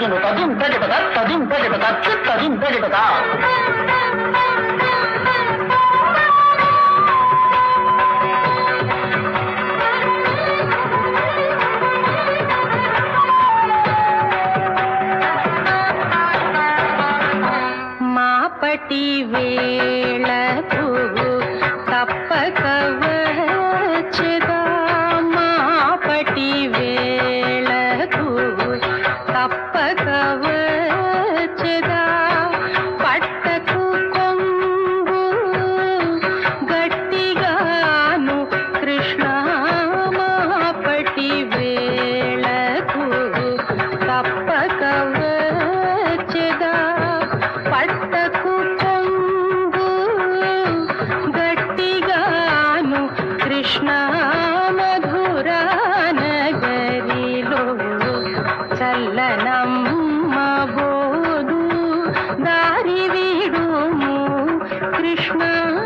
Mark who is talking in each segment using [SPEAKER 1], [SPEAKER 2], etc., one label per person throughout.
[SPEAKER 1] తదిండు తదిం తగిట తదిం తగిట తదిం తగిట
[SPEAKER 2] మాపటి వేళకు తప్పక వచ్చెదా మాపటి వేళకు తప్పక వచ్చెదా పట్టకు కొంగు గట్టిగాను కృష్ణ మాపటి వేళకు తప్పక వచ్చెదా పట్టకు కొంగు గట్టిగాను కృష్ణ మధురా నగరిలో చల్లనమ్మ బోదు దారి విడుము కృష్ణ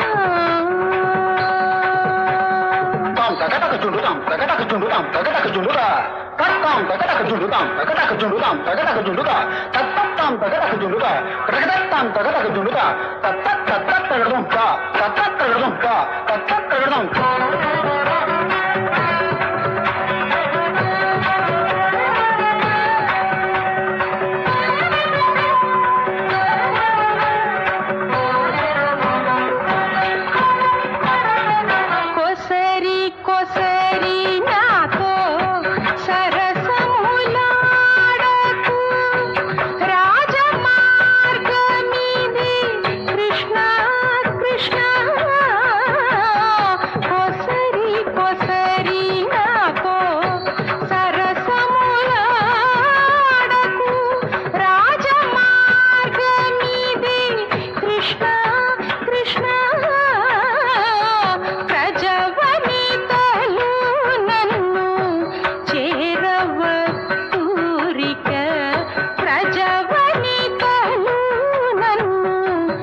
[SPEAKER 1] తగటక చుండుదాం తగటక చుండుదాం తగటక చుండుదా కట్టాం తగటక చుండుదాం తగటక చుండుదాం తగటక చుండుదా తత్తాం తగటక చుండుదా తగటత్తాం తగటక చుండుదా తత్తగడదాం తత్తగడదాం
[SPEAKER 2] కొసరి నాతో సరసములాడకు రాజమార్గమిది కృష్ణ కృష్ణ కొసరి నాతో సరసములాడకు రాజమార్గమిది కృష్ణ కృష్ణ ప్రజవనితలు నన్ను చేరవూరిక ప్రజవనితలు నన్ను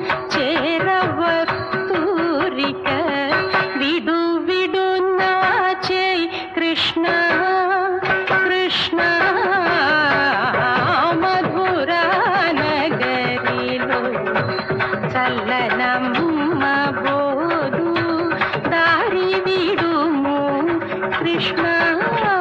[SPEAKER 2] చేరవూరిక విడు విడు నాచే కృష్ణ కృష్ణ మధురా నగరిలో చల్లనమ్మ బోదు దారి విడుము కృష్ణ